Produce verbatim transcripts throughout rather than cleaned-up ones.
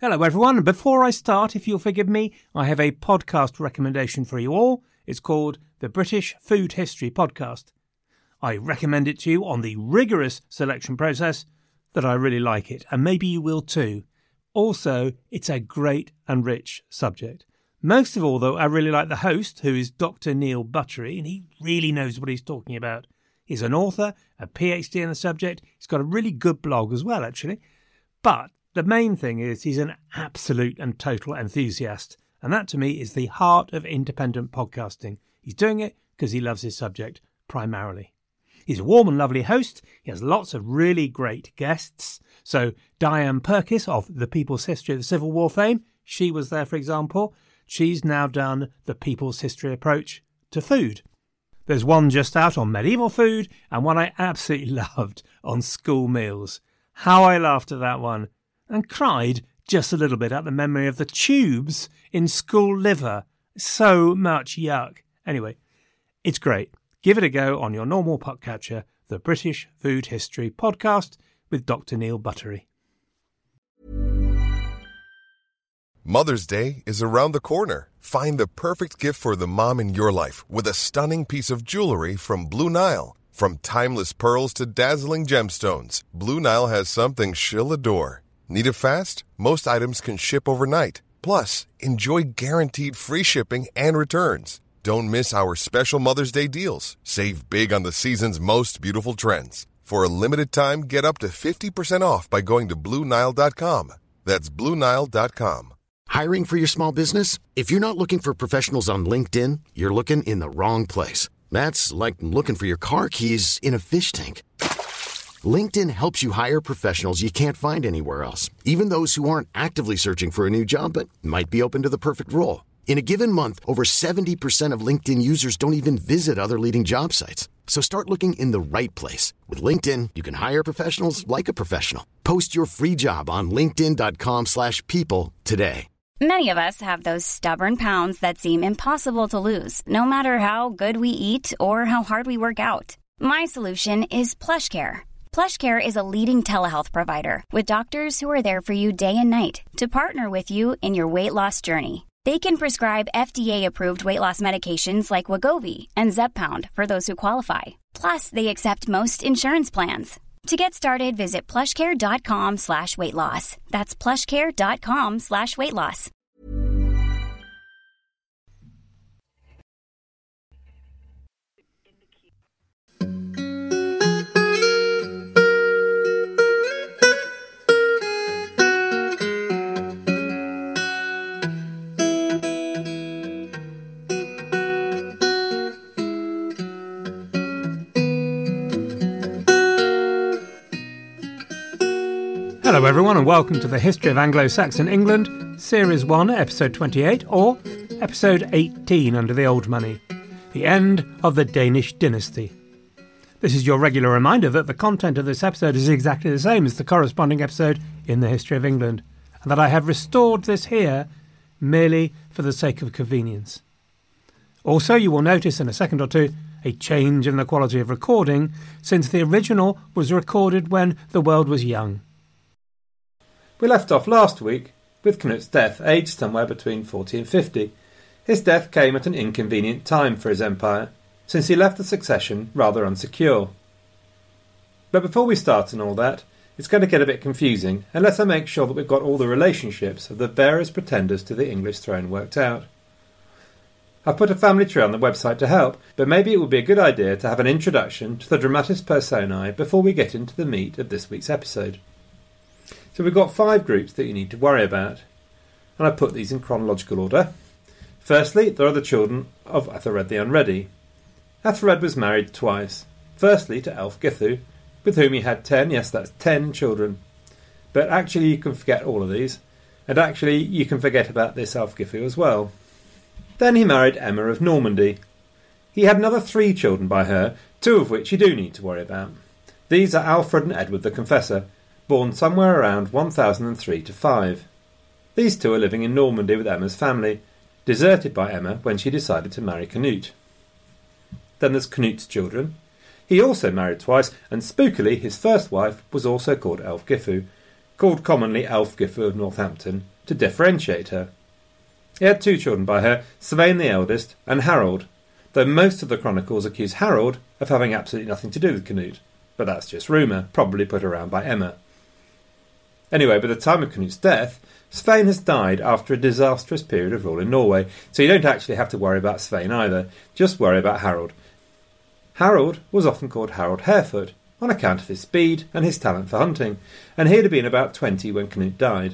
Hello everyone, before I start, if you'll forgive me, I have a podcast recommendation for you all. It's called the British Food History Podcast. I recommend it to you on the rigorous selection process that I really like it, and maybe you will too. Also, it's a great and rich subject. Most of all, though, I really like the host, who is Doctor Neil Buttery, and he really knows what he's talking about. He's an author, a PhD in the subject. He's got a really good blog as well, actually. But the main thing is he's an absolute and total enthusiast, and that to me is the heart of independent podcasting. He's doing it because he loves his subject primarily. He's a warm and lovely host. He has lots of really great guests. So Diane Purkiss of The People's History of the Civil War fame, she was there, for example. She's now done the People's History approach to food. There's one just out on medieval food and one I absolutely loved on school meals. How I laughed at that one and cried just a little bit at the memory of the tubes in school liver. So much yuck. Anyway, it's great. Give it a go on your normal podcatcher, the British Food History Podcast with Doctor Neil Buttery. Mother's Day is around the corner. Find the perfect gift for the mom in your life with a stunning piece of jewelry from Blue Nile. From timeless pearls to dazzling gemstones, Blue Nile has something she'll adore. Need it fast? Most items can ship overnight. Plus, enjoy guaranteed free shipping and returns. Don't miss our special Mother's Day deals. Save big on the season's most beautiful trends. For a limited time, get up to fifty percent off by going to Blue Nile dot com. That's Blue Nile dot com. Hiring for your small business? If you're not looking for professionals on LinkedIn, you're looking in the wrong place. That's like looking for your car keys in a fish tank. LinkedIn helps you hire professionals you can't find anywhere else, even those who aren't actively searching for a new job but might be open to the perfect role. In a given month, over seventy percent of LinkedIn users don't even visit other leading job sites. So start looking in the right place. With LinkedIn, you can hire professionals like a professional. Post your free job on linkedin dot com slash people today. Many of us have those stubborn pounds that seem impossible to lose, no matter how good we eat or how hard we work out. My solution is PlushCare. PlushCare is a leading telehealth provider with doctors who are there for you day and night to partner with you in your weight loss journey. They can prescribe F D A-approved weight loss medications like Wegovy and Zepbound for those who qualify. Plus, they accept most insurance plans. To get started, visit plushcare.com slash weight loss. That's plushcare.com slash weight loss. Hello everyone and welcome to the History of Anglo-Saxon England, Series one, Episode twenty-eight, or Episode eighteen under the Old Money, the end of the Danish dynasty. This is your regular reminder that the content of this episode is exactly the same as the corresponding episode in the History of England, and that I have restored this here merely for the sake of convenience. Also, you will notice in a second or two a change in the quality of recording, since the original was recorded when the world was young. We left off last week with Canut's death, aged somewhere between forty and fifty. His death came at an inconvenient time for his empire, since he left the succession rather unsecure. But before we start on all that, it's going to get a bit confusing unless I make sure that we've got all the relationships of the various pretenders to the English throne worked out. I've put a family tree on the website to help, but maybe it would be a good idea to have an introduction to the dramatis personae before we get into the meat of this week's episode. So we've got five groups that you need to worry about, and I put these in chronological order. Firstly, there are the children of Athelred the Unready. Athelred was married twice. Firstly to Ælfgithu, with whom he had ten, yes that's ten children. But actually you can forget all of these, and actually you can forget about this Ælfgithu as well. Then he married Emma of Normandy. He had another three children by her, two of which you do need to worry about. These are Alfred and Edward the Confessor, born somewhere around one thousand three to five. These two are living in Normandy with Emma's family, deserted by Emma when she decided to marry Canute. Then there's Canute's children. He also married twice, and spookily his first wife was also called Ælfgithu, called commonly Ælfgifu of Northampton, to differentiate her. He had two children by her, Svein the eldest and Harold, though most of the chronicles accuse Harold of having absolutely nothing to do with Canute, but that's just rumour, probably put around by Emma. Anyway, by the time of Canute's death, Svein has died after a disastrous period of rule in Norway, so you don't actually have to worry about Svein either, just worry about Harold. Harold was often called Harold Harefoot, on account of his speed and his talent for hunting, and he had been about twenty when Canute died.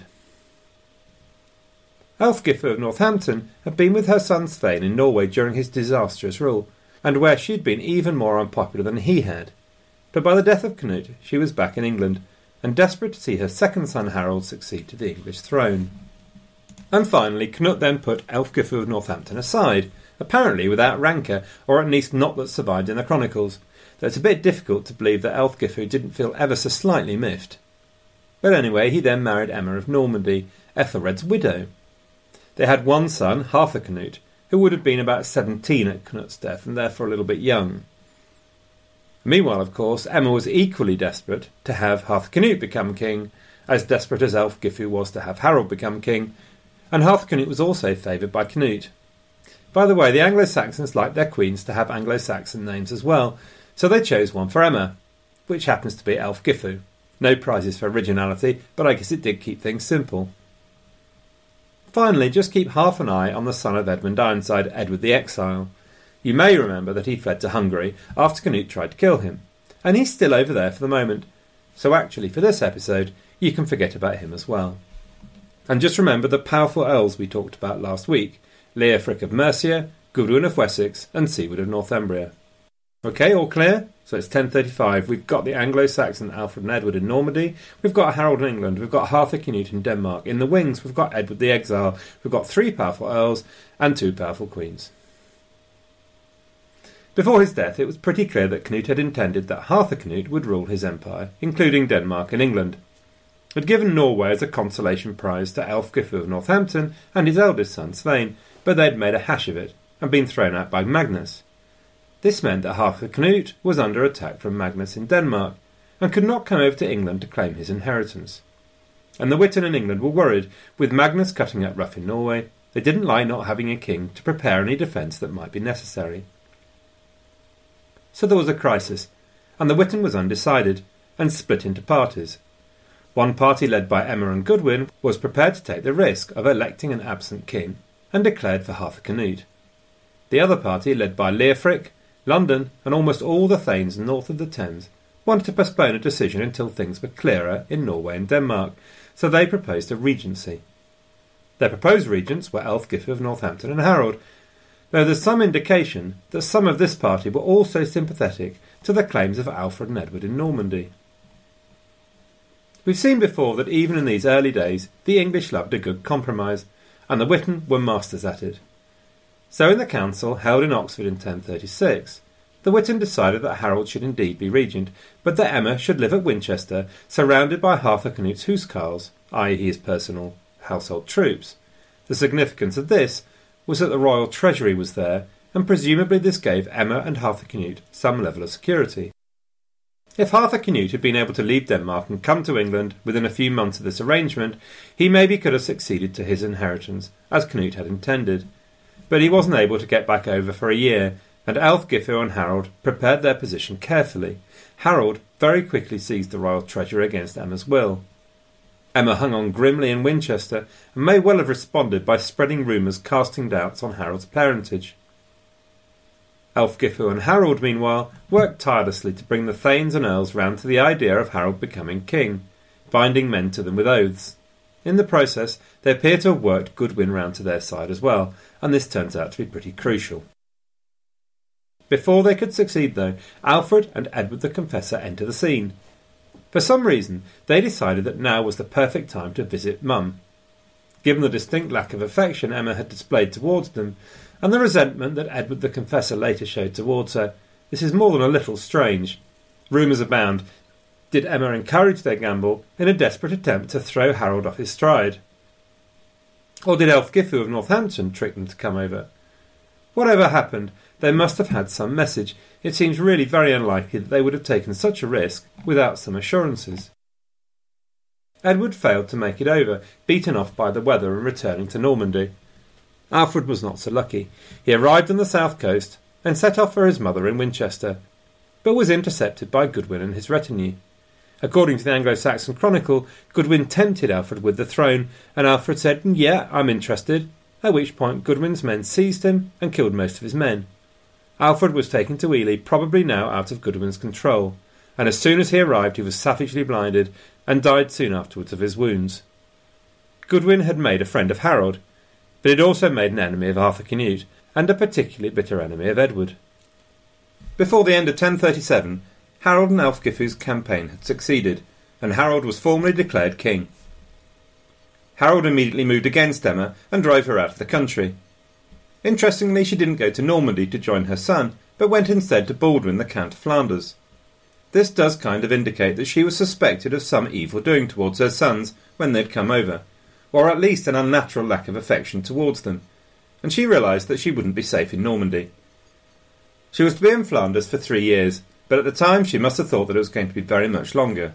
Ælfgifu of Northampton had been with her son Svein in Norway during his disastrous rule, and where she had been even more unpopular than he had. But by the death of Canute, she was back in England, and desperate to see her second son Harold succeed to the English throne. And finally, Canute then put Ælfgifu of Northampton aside, apparently without rancour, or at least not that survived in the chronicles, though it's a bit difficult to believe that Ælfgifu didn't feel ever so slightly miffed. But anyway, he then married Emma of Normandy, Ethelred's widow. They had one son, Harthacnut, who would have been about seventeen at Canute's death, and therefore a little bit young. Meanwhile, of course, Emma was equally desperate to have Harthacnut become king, as desperate as Ælfgifu was to have Harold become king, and Harthacnut was also favoured by Canute. By the way, the Anglo-Saxons liked their queens to have Anglo-Saxon names as well, so they chose one for Emma, which happens to be Ælfgifu. No prizes for originality, but I guess it did keep things simple. Finally, just keep half an eye on the son of Edmund Ironside, Edward the Exile. You may remember that he fled to Hungary after Canute tried to kill him, and he's still over there for the moment, so actually for this episode you can forget about him as well. And just remember the powerful earls we talked about last week, Leofric of Mercia, Gudrun of Wessex and Siward of Northumbria. Okay, all clear? So it's ten thirty-five. We've got the Anglo-Saxon Alfred and Edward in Normandy. We've got Harold in England. We've got Harthacnut in Denmark. In the wings, we've got Edward the Exile. We've got three powerful earls and two powerful queens. Before his death, it was pretty clear that Canute had intended that Harthacnut would rule his empire, including Denmark and England. He had given Norway as a consolation prize to Ælfgifu of Northampton and his eldest son Svein, but they'd made a hash of it and been thrown out by Magnus. This meant that Harthacnut was under attack from Magnus in Denmark and could not come over to England to claim his inheritance. And the Witan in England were worried. With Magnus cutting up rough in Norway, they didn't like not having a king to prepare any defence that might be necessary. So there was a crisis, and the Witan was undecided and split into parties. One party, led by Emma and Goodwin, was prepared to take the risk of electing an absent king and declared for Harthacnut. The other party, led by Leofric, London and almost all the thanes north of the Thames, wanted to postpone a decision until things were clearer in Norway and Denmark, so they proposed a regency. Their proposed regents were Ælfgifu of Northampton and Harold, though there's some indication that some of this party were also sympathetic to the claims of Alfred and Edward in Normandy. We've seen before that even in these early days the English loved a good compromise, and the Witan were masters at it. So in the council held in Oxford in ten thirty-six, the Witan decided that Harold should indeed be regent, but that Emma should live at Winchester, surrounded by Harthacnut's huscarls, that is his personal household troops. The significance of this was that the royal treasury was there, and presumably this gave Emma and Harthacnut some level of security. If Harthacnut had been able to leave Denmark and come to England within a few months of this arrangement, he maybe could have succeeded to his inheritance, as Canute had intended. But he wasn't able to get back over for a year, and Ælfgifu and Harold prepared their position carefully. Harold very quickly seized the royal treasure against Emma's will. Emma hung on grimly in Winchester, and may well have responded by spreading rumours casting doubts on Harold's parentage. Ælfgifu and Harold, meanwhile, worked tirelessly to bring the thanes and earls round to the idea of Harold becoming king, binding men to them with oaths. In the process, they appear to have worked Goodwin round to their side as well, and this turns out to be pretty crucial. Before they could succeed, though, Alfred and Edward the Confessor enter the scene. For some reason, they decided that now was the perfect time to visit Mum. Given the distinct lack of affection Emma had displayed towards them, and the resentment that Edward the Confessor later showed towards her, this is more than a little strange. Rumours abound. Did Emma encourage their gamble in a desperate attempt to throw Harold off his stride? Or did Ælfgifu of Northampton trick them to come over? Whatever happened, they must have had some message. It seems really very unlikely that they would have taken such a risk without some assurances. Edward failed to make it over, beaten off by the weather and returning to Normandy. Alfred was not so lucky. He arrived on the south coast and set off for his mother in Winchester, but was intercepted by Godwin and his retinue. According to the Anglo-Saxon Chronicle, Godwin tempted Alfred with the throne, and Alfred said, "Yeah, I'm interested," at which point Godwin's men seized him and killed most of his men. Alfred was taken to Ely, probably now out of Godwin's control, and as soon as he arrived he was savagely blinded and died soon afterwards of his wounds. Godwin had made a friend of Harold, but had also made an enemy of Arthur Canute, and a particularly bitter enemy of Edward. Before the end of ten thirty-seven, Harold and Ælfgifu's campaign had succeeded, and Harold was formally declared king. Harold immediately moved against Emma and drove her out of the country. Interestingly, she didn't go to Normandy to join her son, but went instead to Baldwin, the Count of Flanders. This does kind of indicate that she was suspected of some evil doing towards her sons when they'd come over, or at least an unnatural lack of affection towards them, and she realised that she wouldn't be safe in Normandy. She was to be in Flanders for three years, but at the time she must have thought that it was going to be very much longer.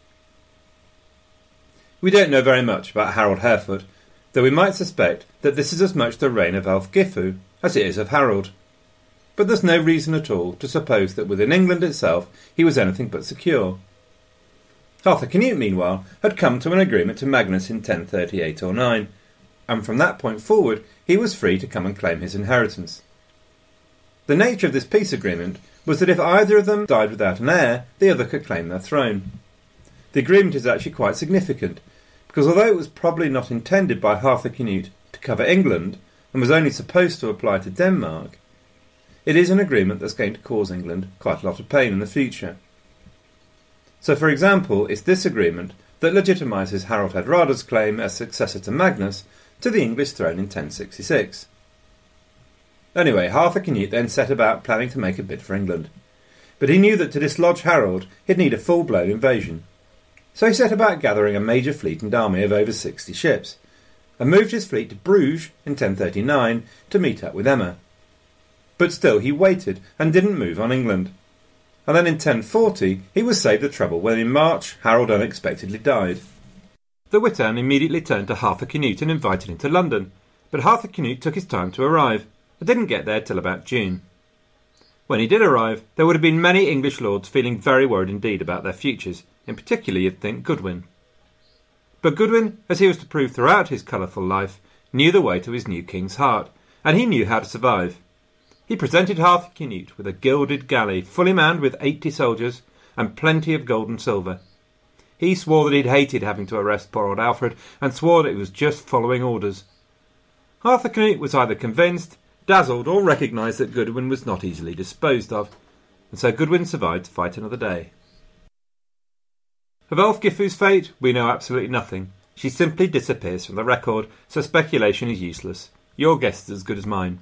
We don't know very much about Harold Harefoot, though we might suspect that this is as much the reign of Ælfgifu as it is of Harold. But there's no reason at all to suppose that within England itself he was anything but secure. Arthur Canute, meanwhile, had come to an agreement to Magnus in ten thirty-eight or nine, and from that point forward he was free to come and claim his inheritance. The nature of this peace agreement was that if either of them died without an heir, the other could claim their throne. The agreement is actually quite significant, because although it was probably not intended by Arthur Canute to cover England, and was only supposed to apply to Denmark, it is an agreement that's going to cause England quite a lot of pain in the future. So, for example, it's this agreement that legitimises Harold Hardrada's claim as successor to Magnus to the English throne in ten sixty-six. Anyway, Arthur Canute then set about planning to make a bid for England. But he knew that to dislodge Harold he'd need a full-blown invasion. So he set about gathering a major fleet and army of over sixty ships, and moved his fleet to Bruges in ten thirty-nine to meet up with Emma. But still he waited and didn't move on England. And then in ten forty he was saved the trouble when in March Harold unexpectedly died. The Witan immediately turned to Arthur Canute and invited him to London, but Arthur Canute took his time to arrive, and didn't get there till about June. When he did arrive, there would have been many English lords feeling very worried indeed about their futures, in particular you'd think Godwin. But Godwin, as he was to prove throughout his colourful life, knew the way to his new king's heart, and he knew how to survive. He presented Arthur Canute with a gilded galley fully manned with eighty soldiers and plenty of gold and silver. He swore that he'd hated having to arrest poor old Alfred, and swore that he was just following orders. Arthur Canute was either convinced, dazzled, or recognised that Godwin was not easily disposed of, and so Godwin survived to fight another day. Of Ælfgifu's fate we know absolutely nothing. She simply disappears from the record, so speculation is useless. Your guess is as good as mine.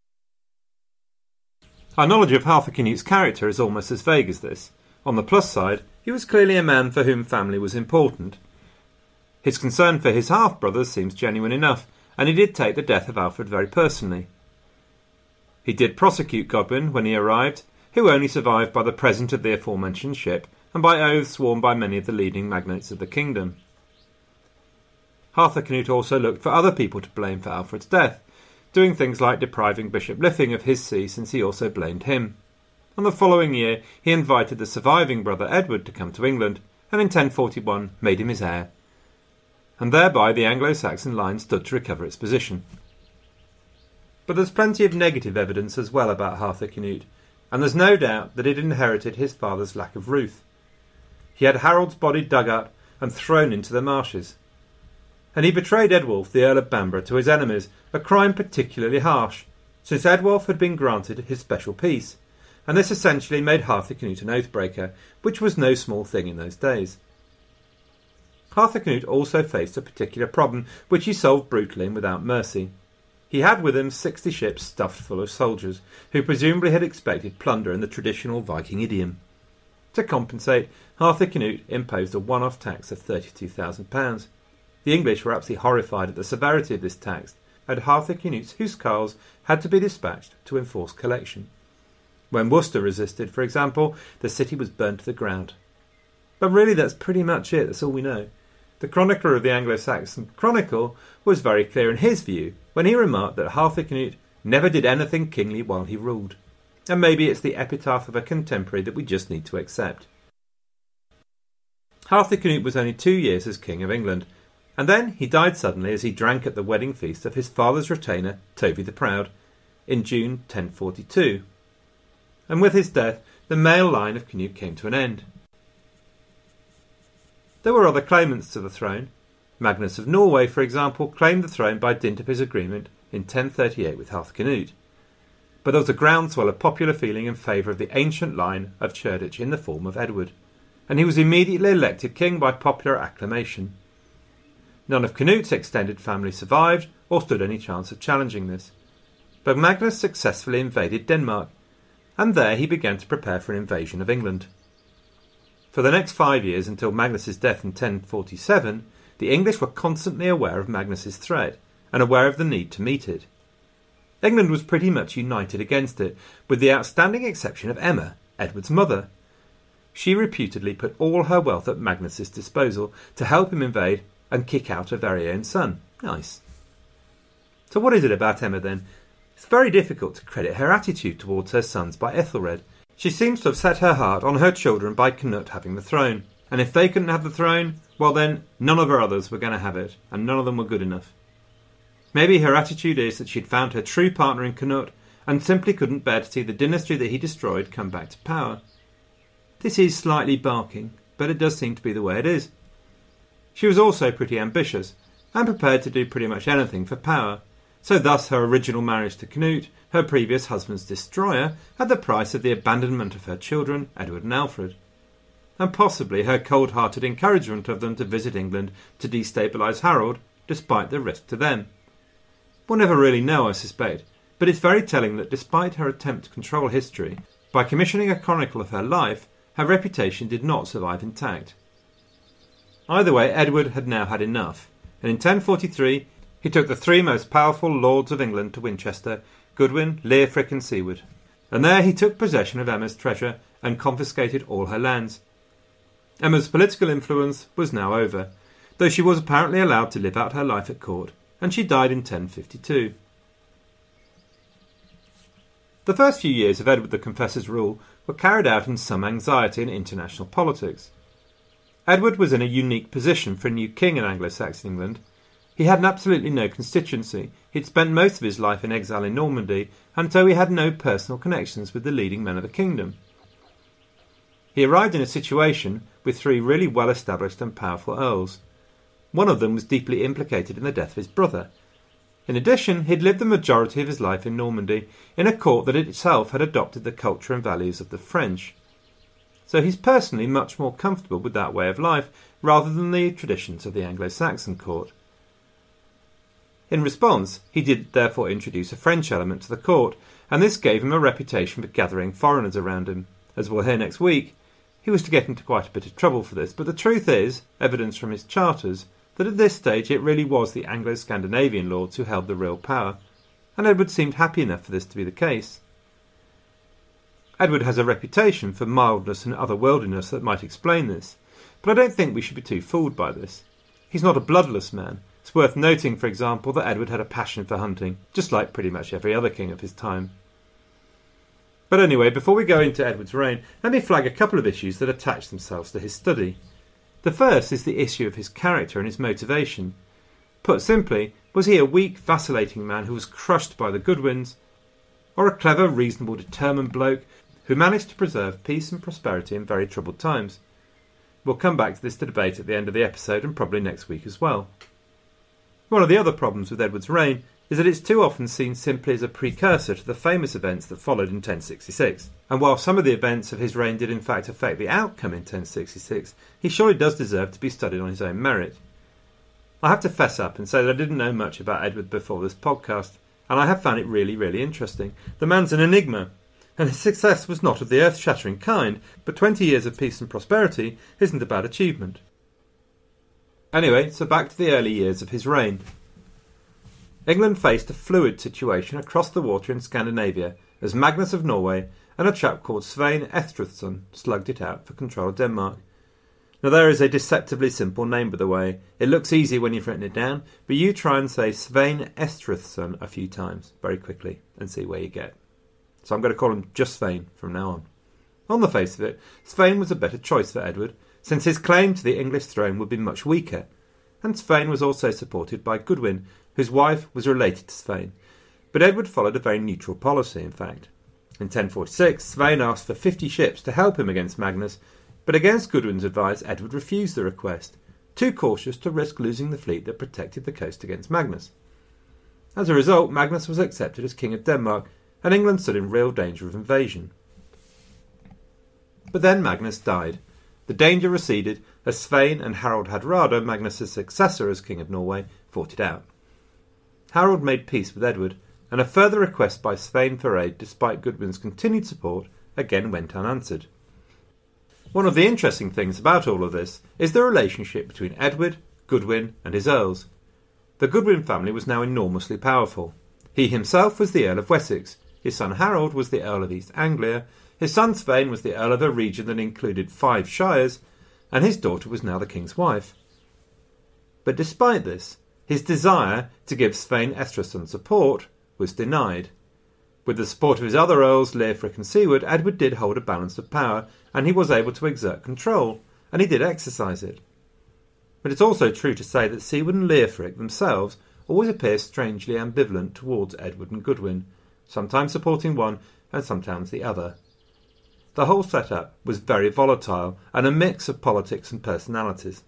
Our knowledge of Arthur Canute's character is almost as vague as this. On the plus side, he was clearly a man for whom family was important. His concern for his half-brothers seems genuine enough, and he did take the death of Alfred very personally. He did prosecute Godwin when he arrived, who only survived by the present of the aforementioned ship, and by oaths sworn by many of the leading magnates of the kingdom. Arthur Canute also looked for other people to blame for Alfred's death, doing things like depriving Bishop Lything of his see since he also blamed him. On the following year he invited the surviving brother Edward to come to England, and in ten forty-one made him his heir. And thereby the Anglo-Saxon line stood to recover its position. But there's plenty of negative evidence as well about Arthur Canute, and there's no doubt that he'd inherited his father's lack of ruth. He had Harold's body dug up and thrown into the marshes. And he betrayed Eadwulf, the Earl of Bamborough, to his enemies, a crime particularly harsh, since Eadwulf had been granted his special peace, and this essentially made Arthur Canute an oath-breaker, which was no small thing in those days. Arthur Canute also faced a particular problem, which he solved brutally and without mercy. He had with him sixty ships stuffed full of soldiers, who presumably had expected plunder in the traditional Viking idiom. To compensate, Arthur Canute imposed a one-off tax of thirty-two thousand pounds. The English were absolutely horrified at the severity of this tax, and Arthur Canute's housecarls had to be dispatched to enforce collection. When Worcester resisted, for example, the city was burnt to the ground. But really that's pretty much it, that's all we know. The chronicler of the Anglo-Saxon Chronicle was very clear in his view when he remarked that Harthacnut never did anything kingly while he ruled. And maybe it's the epitaph of a contemporary that we just need to accept. Harthacnut was only two years as King of England, and then he died suddenly as he drank at the wedding feast of his father's retainer, Toby the Proud, in June ten forty-two. And with his death, the male line of Canute came to an end. There were other claimants to the throne. Magnus of Norway, for example, claimed the throne by dint of his agreement in ten thirty-eight with Harthacnut. But there was a groundswell of popular feeling in favour of the ancient line of Cerdic in the form of Edward, and he was immediately elected king by popular acclamation. None of Canut's extended family survived or stood any chance of challenging this. But Magnus successfully invaded Denmark, and there he began to prepare for an invasion of England. For the next five years, until Magnus's death in ten forty-seven, the English were constantly aware of Magnus's threat, and aware of the need to meet it. England was pretty much united against it, with the outstanding exception of Emma, Edward's mother. She reputedly put all her wealth at Magnus's disposal to help him invade and kick out her very own son. Nice. So what is it about Emma then? It's very difficult to credit her attitude towards her sons by Ethelred. She seems to have set her heart on her children by Canute having the throne, and if they couldn't have the throne, well then, none of her others were going to have it, and none of them were good enough. Maybe her attitude is that she'd found her true partner in Canute, and simply couldn't bear to see the dynasty that he destroyed come back to power. This is slightly barking, but it does seem to be the way it is. She was also pretty ambitious, and prepared to do pretty much anything for power, so thus her original marriage to Canute, her previous husband's destroyer, at the price of the abandonment of her children, Edward and Alfred, and possibly her cold-hearted encouragement of them to visit England to destabilise Harold, despite the risk to them. We'll never really know, I suspect, but it's very telling that despite her attempt to control history, by commissioning a chronicle of her life, her reputation did not survive intact. Either way, Edward had now had enough, and in ten forty-three he took the three most powerful lords of England to Winchester, Godwin, Leofric and Siward, and there he took possession of Emma's treasure and confiscated all her lands. Emma's political influence was now over, though she was apparently allowed to live out her life at court, and she died in ten fifty-two. The first few years of Edward the Confessor's rule were carried out in some anxiety in international politics. Edward was in a unique position for a new king in Anglo-Saxon England. He had absolutely no constituency. He'd spent most of his life in exile in Normandy, and so he had no personal connections with the leading men of the kingdom. He arrived in a situation with three really well-established and powerful earls. One of them was deeply implicated in the death of his brother. In addition, he'd lived the majority of his life in Normandy, in a court that itself had adopted the culture and values of the French. So he's personally much more comfortable with that way of life, rather than the traditions of the Anglo-Saxon court. In response, he did therefore introduce a French element to the court, and this gave him a reputation for gathering foreigners around him. As we'll hear next week, he was to get into quite a bit of trouble for this, but the truth is, evidence from his charters, that at this stage it really was the Anglo-Scandinavian lords who held the real power, and Edward seemed happy enough for this to be the case. Edward has a reputation for mildness and otherworldliness that might explain this, but I don't think we should be too fooled by this. He's not a bloodless man. It's worth noting, for example, that Edward had a passion for hunting, just like pretty much every other king of his time. But anyway, before we go into Edward's reign, let me flag a couple of issues that attach themselves to his study. The first is the issue of his character and his motivation. Put simply, was he a weak, vacillating man who was crushed by the Godwins, or a clever, reasonable, determined bloke who managed to preserve peace and prosperity in very troubled times? We'll come back to this debate at the end of the episode and probably next week as well. One of the other problems with Edward's reign is that it's too often seen simply as a precursor to the famous events that followed in ten sixty-six. And while some of the events of his reign did in fact affect the outcome in ten sixty-six, he surely does deserve to be studied on his own merit. I have to fess up and say that I didn't know much about Edward before this podcast, and I have found it really, really interesting. The man's an enigma, and his success was not of the earth-shattering kind, but twenty years of peace and prosperity isn't a bad achievement. Anyway, so back to the early years of his reign. England faced a fluid situation across the water in Scandinavia as Magnus of Norway and a chap called Svein Estrithson slugged it out for control of Denmark. Now there is a deceptively simple name, by the way. It looks easy when you've written it down, but you try and say Svein Estrithson a few times very quickly and see where you get. So I'm going to call him just Svein from now on. On the face of it, Svein was a better choice for Edward, since his claim to the English throne would be much weaker, and Svein was also supported by Goodwin, whose wife was related to Svein. But Edward followed a very neutral policy, in fact. In ten forty-six, Svein asked for fifty ships to help him against Magnus, but against Goodwin's advice, Edward refused the request, too cautious to risk losing the fleet that protected the coast against Magnus. As a result, Magnus was accepted as King of Denmark, and England stood in real danger of invasion. But then Magnus died. The danger receded as Svein and Harald Hardrada, Magnus's successor as King of Norway, fought it out. Harald made peace with Edward, and a further request by Svein for aid, despite Goodwin's continued support, again went unanswered. One of the interesting things about all of this is the relationship between Edward, Goodwin and his earls. The Goodwin family was now enormously powerful. He himself was the Earl of Wessex, his son Harold was the Earl of East Anglia, his son Svein was the Earl of a region that included five shires, and his daughter was now the king's wife. But despite this, his desire to give Svein Estrithson support was denied. With the support of his other earls, Leofric and Siward, Edward did hold a balance of power, and he was able to exert control, and he did exercise it. But it's also true to say that Siward and Leofric themselves always appear strangely ambivalent towards Edward and Goodwin, sometimes supporting one and sometimes the other. The whole setup was very volatile and a mix of politics and personalities.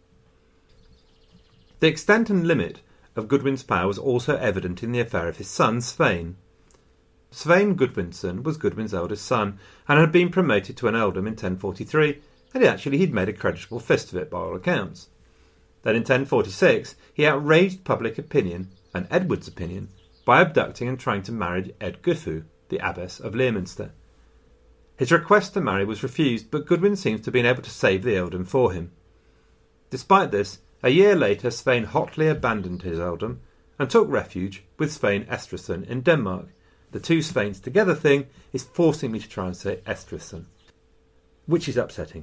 The extent and limit of Goodwin's power was also evident in the affair of his son, Svein. Svein Gudvinson was Goodwin's eldest son, and had been promoted to an earldom in ten forty-three, and actually he'd made a creditable fist of it by all accounts. Then in ten forty-six he outraged public opinion, and Edward's opinion, by abducting and trying to marry Eadgifu, the abbess of Leominster. His request to marry was refused, but Goodwin seems to have been able to save the earldom for him. Despite this, a year later Svein hotly abandoned his earldom, and took refuge with Svein Estrithson in Denmark. The two Sveins together thing is forcing me to try and say Estrithson, which is upsetting.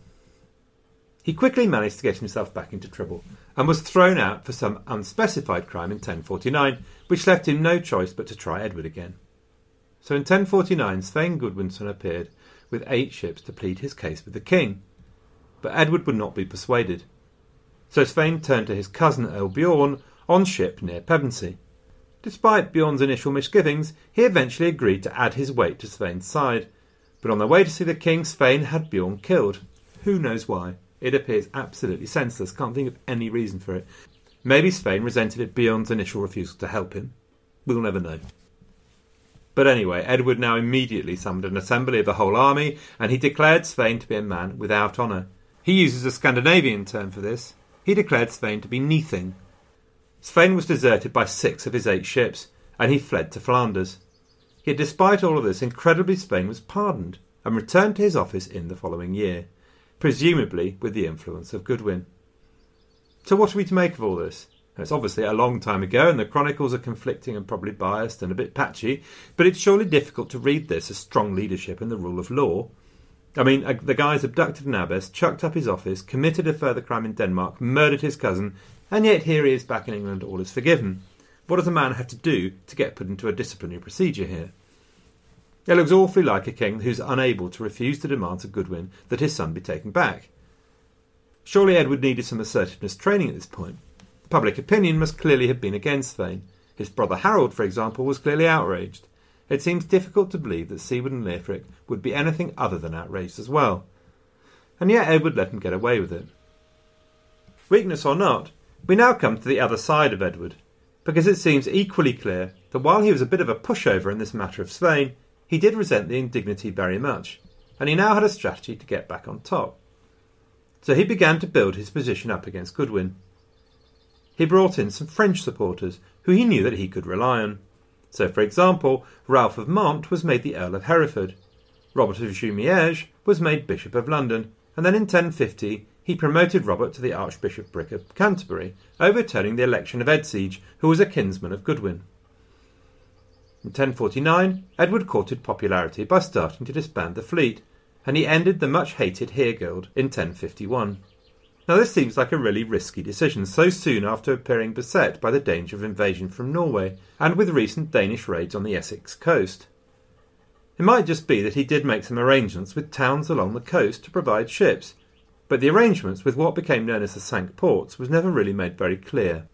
He quickly managed to get himself back into trouble, and was thrown out for some unspecified crime in ten forty-nine, which left him no choice but to try Edward again. So in ten forty-nine Svein Gudvinson appeared with eight ships to plead his case with the king, but Edward would not be persuaded. So Svein turned to his cousin Earl Bjorn on ship near Pevensey. Despite Bjorn's initial misgivings, he eventually agreed to add his weight to Svein's side, but on their way to see the king, Svein had Bjorn killed. Who knows why? It appears absolutely senseless, can't think of any reason for it. Maybe Svein resented at Bjorn's initial refusal to help him. We'll never know. But anyway, Edward now immediately summoned an assembly of the whole army, and he declared Svein to be a man without honour. He uses a Scandinavian term for this. He declared Svein to be nothing. Svein was deserted by six of his eight ships, and he fled to Flanders. Yet despite all of this, incredibly Svein was pardoned, and returned to his office in the following year, presumably with the influence of Goodwin. So what are we to make of all this? It's obviously a long time ago, and the chronicles are conflicting and probably biased and a bit patchy, but it's surely difficult to read this as strong leadership in the rule of law. I mean, the guy's abducted an abbess, chucked up his office, committed a further crime in Denmark, murdered his cousin, and yet here he is back in England, all is forgiven. What does a man have to do to get put into a disciplinary procedure here? It looks awfully like a king who's unable to refuse the demands of Goodwin that his son be taken back. Surely Edward needed some assertiveness training at this point. Public opinion must clearly have been against Svein. His brother Harold, for example, was clearly outraged. It seems difficult to believe that Siward and Leofric would be anything other than outraged as well. And yet Edward let him get away with it. Weakness or not, we now come to the other side of Edward, because it seems equally clear that while he was a bit of a pushover in this matter of Svein, he did resent the indignity very much, and he now had a strategy to get back on top. So he began to build his position up against Goodwin. He brought in some French supporters who he knew that he could rely on. So, for example, Ralph of Mantes was made the Earl of Hereford, Robert of Jumièges was made Bishop of London, and then in ten fifty he promoted Robert to the Archbishopric of Canterbury, overturning the election of Edsege, who was a kinsman of Goodwin. In ten forty-nine, Edward courted popularity by starting to disband the fleet, and he ended the much-hated Hereguild in ten fifty-one. Now this seems like a really risky decision so soon after appearing beset by the danger of invasion from Norway, and with recent Danish raids on the Essex coast. It might just be that he did make some arrangements with towns along the coast to provide ships, but the arrangements with what became known as the Cinque Ports was never really made very clear.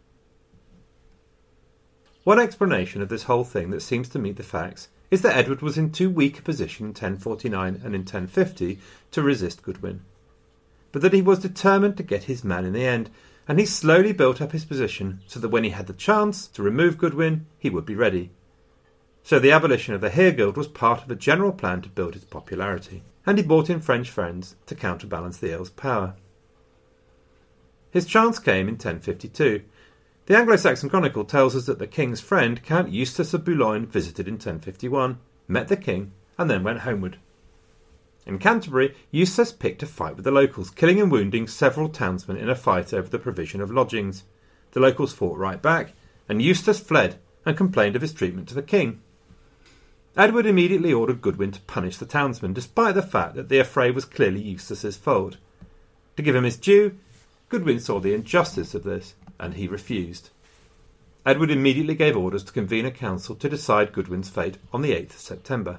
One explanation of this whole thing that seems to meet the facts is that Edward was in too weak a position in ten forty-nine and in ten fifty to resist Goodwin, but that he was determined to get his man in the end, and he slowly built up his position so that when he had the chance to remove Goodwin, he would be ready. So the abolition of the Heerguild was part of a general plan to build his popularity, and he brought in French friends to counterbalance the Earl's power. His chance came in ten fifty-two. The Anglo-Saxon Chronicle tells us that the king's friend, Count Eustace of Boulogne, visited in ten fifty-one, met the king, and then went homeward. In Canterbury, Eustace picked a fight with the locals, killing and wounding several townsmen in a fight over the provision of lodgings. The locals fought right back, and Eustace fled and complained of his treatment to the king. Edward immediately ordered Goodwin to punish the townsmen, despite the fact that the affray was clearly Eustace's fault. To give him his due, Goodwin saw the injustice of this, and he refused. Edward immediately gave orders to convene a council to decide Goodwin's fate on the eighth of September.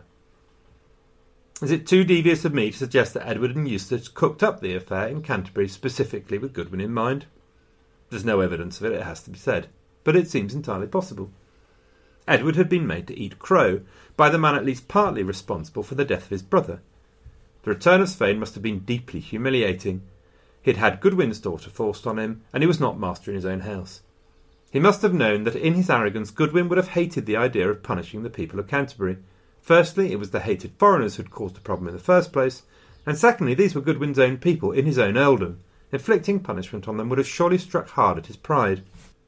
Is it too devious of me to suggest that Edward and Eustace cooked up the affair in Canterbury specifically with Goodwin in mind? There's no evidence of it, it has to be said, but it seems entirely possible. Edward had been made to eat crow by the man at least partly responsible for the death of his brother. The return of Svein must have been deeply humiliating. He had had Goodwin's daughter forced on him, and he was not master in his own house. He must have known that in his arrogance Goodwin would have hated the idea of punishing the people of Canterbury. Firstly, it was the hated foreigners who had caused the problem in the first place, and secondly, these were Goodwin's own people in his own earldom. Inflicting punishment on them would have surely struck hard at his pride.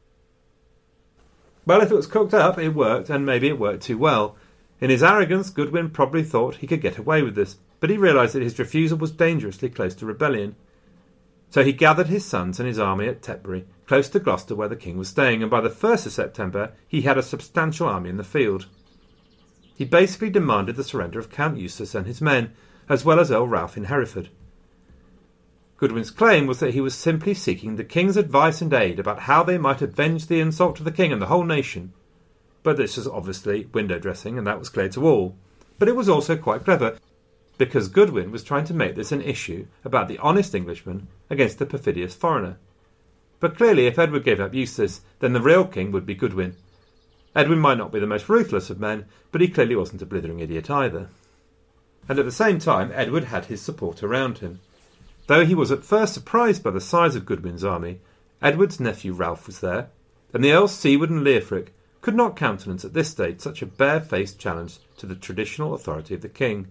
Well, if it was cooked up, it worked, and maybe it worked too well. In his arrogance, Goodwin probably thought he could get away with this, but he realised that his refusal was dangerously close to rebellion. So he gathered his sons and his army at Tetbury, close to Gloucester where the king was staying, and by the first of September he had a substantial army in the field. He basically demanded the surrender of Count Eustace and his men, as well as Earl Ralph in Hereford. Goodwin's claim was that he was simply seeking the king's advice and aid about how they might avenge the insult to the king and the whole nation. But this was obviously window dressing, and that was clear to all. But it was also quite clever, because Goodwin was trying to make this an issue about the honest Englishman against the perfidious foreigner. But clearly, if Edward gave up Eustace, then the real king would be Goodwin. Edwin might not be the most ruthless of men, but he clearly wasn't a blithering idiot either. And at the same time, Edward had his support around him. Though he was at first surprised by the size of Goodwin's army, Edward's nephew Ralph was there, and the Earls Siward and Leofric could not countenance at this stage such a bare-faced challenge to the traditional authority of the king.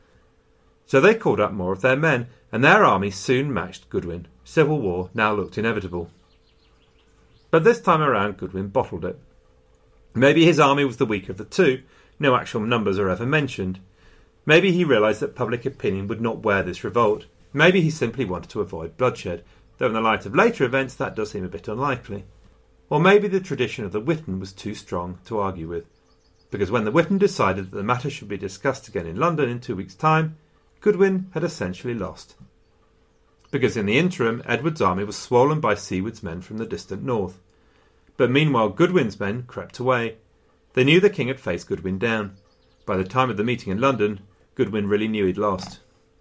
So they called up more of their men, and their army soon matched Goodwin. Civil war now looked inevitable. But this time around Goodwin bottled it. Maybe his army was the weaker of the two, no actual numbers are ever mentioned. Maybe he realised that public opinion would not wear this revolt. Maybe he simply wanted to avoid bloodshed, though in the light of later events that does seem a bit unlikely. Or maybe the tradition of the Witan was too strong to argue with, because when the Witan decided that the matter should be discussed again in London in two weeks' time, Goodwin had essentially lost. Because in the interim, Edward's army was swollen by Siward's men from the distant north. But meanwhile Goodwin's men crept away. They knew the king had faced Goodwin down. By the time of the meeting in London, Goodwin really knew he'd lost.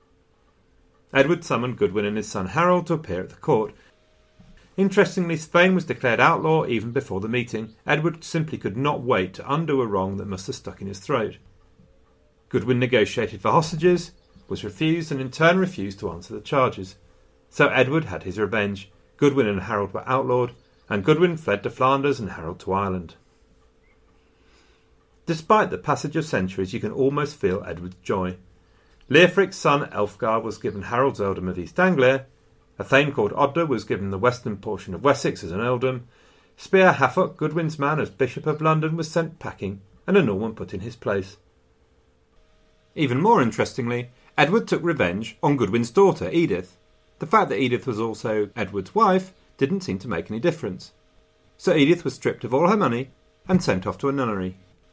Edward summoned Goodwin and his son Harold to appear at the court. Interestingly, Spain was declared outlaw even before the meeting. Edward simply could not wait to undo a wrong that must have stuck in his throat. Goodwin negotiated for hostages, was refused, and in turn refused to answer the charges. So Edward had his revenge. Goodwin and Harold were outlawed, and Goodwin fled to Flanders and Harold to Ireland. Despite the passage of centuries, you can almost feel Edward's joy. Leofric's son Elfgar was given Harold's earldom of East Anglia. A thane called Odda was given the western portion of Wessex as an earldom. Spear Hafok, Goodwin's man as Bishop of London, was sent packing, and a Norman put in his place. Even more interestingly, Edward took revenge on Goodwin's daughter, Edith. The fact that Edith was also Edward's wife didn't seem to make any difference. So Edith was stripped of all her money and sent off to a nunnery.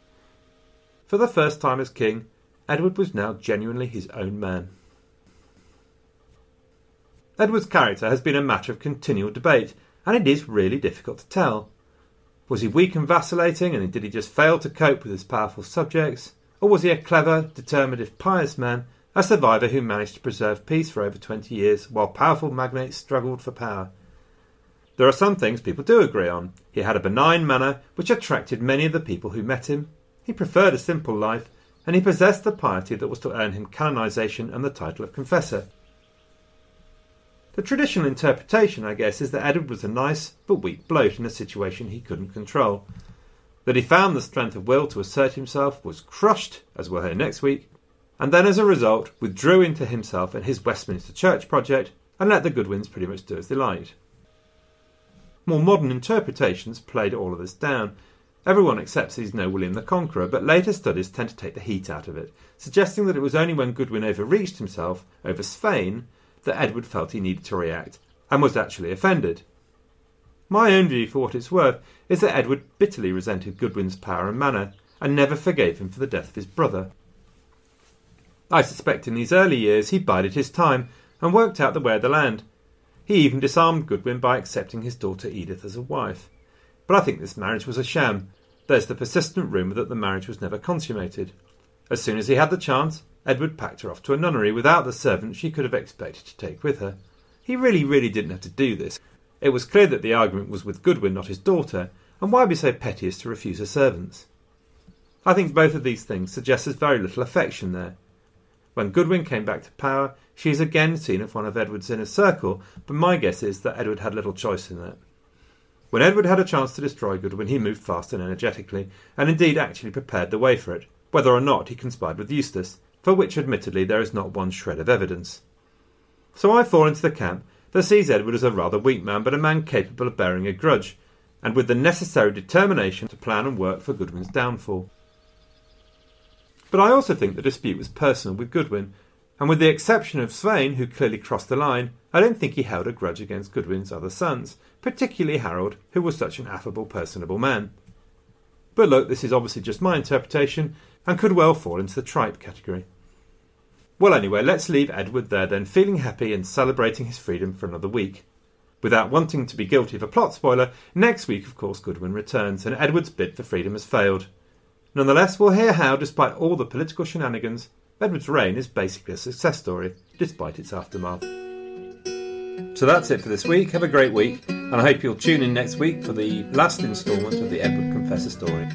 For the first time as king, Edward was now genuinely his own man. Edward's character has been a matter of continual debate, and it is really difficult to tell. Was he weak and vacillating, and did he just fail to cope with his powerful subjects? Or was he a clever, determined if pious man, a survivor who managed to preserve peace for over twenty years while powerful magnates struggled for power? There are some things people do agree on. He had a benign manner which attracted many of the people who met him. He preferred a simple life, and he possessed the piety that was to earn him canonisation and the title of confessor. The traditional interpretation, I guess, is that Edward was a nice but weak bloke in a situation he couldn't control. That he found the strength of will to assert himself, was crushed, as we'll hear next week, and then as a result withdrew into himself and his Westminster Church project and let the Goodwins pretty much do as they liked. More modern interpretations played all of this down. Everyone accepts he's no William the Conqueror, but later studies tend to take the heat out of it, suggesting that it was only when Goodwin overreached himself over Svein that Edward felt he needed to react, and was actually offended. My own view, for what it's worth, is that Edward bitterly resented Goodwin's power and manner, and never forgave him for the death of his brother. I suspect in these early years he bided his time, and worked out the way of the land. He even disarmed Goodwin by accepting his daughter Edith as a wife. But I think this marriage was a sham. There's the persistent rumour that the marriage was never consummated. As soon as he had the chance, Edward packed her off to a nunnery without the servant she could have expected to take with her. He really, really didn't have to do this. It was clear that the argument was with Goodwin, not his daughter, and why be so petty as to refuse her servants? I think both of these things suggest there's very little affection there. When Goodwin came back to power, she is again seen as one of Edward's inner circle, but my guess is that Edward had little choice in that. When Edward had a chance to destroy Goodwin, he moved fast and energetically, and indeed actually prepared the way for it, whether or not he conspired with Eustace, for which admittedly there is not one shred of evidence. So I fall into the camp that sees Edward as a rather weak man, but a man capable of bearing a grudge, and with the necessary determination to plan and work for Goodwin's downfall. But I also think the dispute was personal with Goodwin, and with the exception of Svein, who clearly crossed the line, I don't think he held a grudge against Goodwin's other sons, particularly Harold, who was such an affable, personable man. But look, this is obviously just my interpretation, and could well fall into the tripe category. Well, anyway, let's leave Edward there then, feeling happy and celebrating his freedom for another week. Without wanting to be guilty of a plot spoiler, next week, of course, Goodwin returns, and Edward's bid for freedom has failed. Nonetheless, we'll hear how, despite all the political shenanigans, Edward's reign is basically a success story, despite its aftermath. So that's it for this week. Have a great week, and I hope you'll tune in next week for the last instalment of the Edward Confessor story.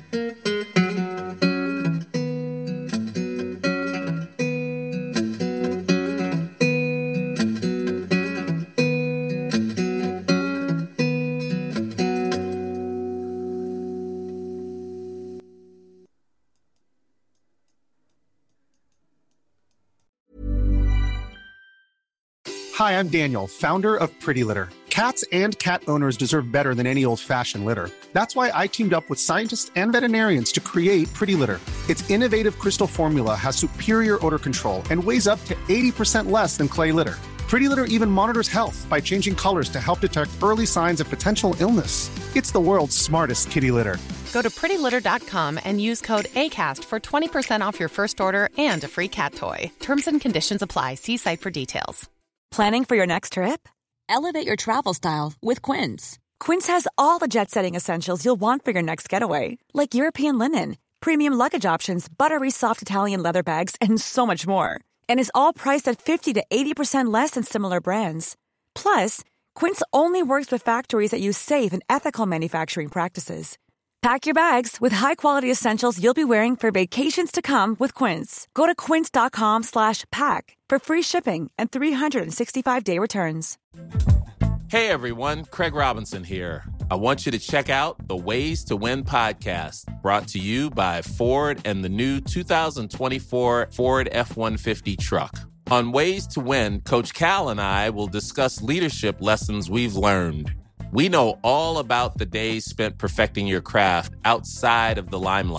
Hi, I'm Daniel, founder of Pretty Litter. Cats and cat owners deserve better than any old-fashioned litter. That's why I teamed up with scientists and veterinarians to create Pretty Litter. Its innovative crystal formula has superior odor control and weighs up to eighty percent less than clay litter. Pretty Litter even monitors health by changing colors to help detect early signs of potential illness. It's the world's smartest kitty litter. Go to pretty litter dot com and use code ACAST for twenty percent off your first order and a free cat toy. Terms and conditions apply. See site for details. Planning for your next trip? Elevate your travel style with Quince. Quince has all the jet-setting essentials you'll want for your next getaway, like European linen, premium luggage options, buttery soft Italian leather bags, and so much more. And is all priced at fifty to eighty percent less than similar brands. Plus, Quince only works with factories that use safe and ethical manufacturing practices. Pack your bags with high-quality essentials you'll be wearing for vacations to come with Quince. Go to quince.com slash pack for free shipping and three sixty-five day returns. Hey, everyone. Craig Robinson here. I want you to check out the Ways to Win podcast, brought to you by Ford and the new two thousand twenty-four Ford F one fifty truck. On Ways to Win, Coach Cal and I will discuss leadership lessons we've learned. We know all about the days spent perfecting your craft outside of the limelight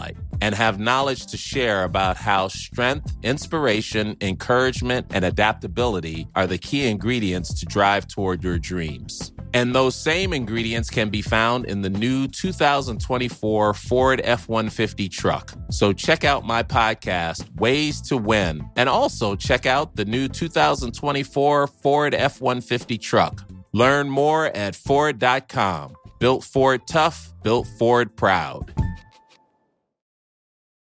and have knowledge to share about how strength, inspiration, encouragement, and adaptability are the key ingredients to drive toward your dreams. And those same ingredients can be found in the new two thousand twenty-four Ford F one fifty truck. So check out my podcast, Ways to Win, and also check out the new two thousand twenty-four Ford F one fifty truck. Learn more at Ford dot com. Built Ford tough, built Ford proud.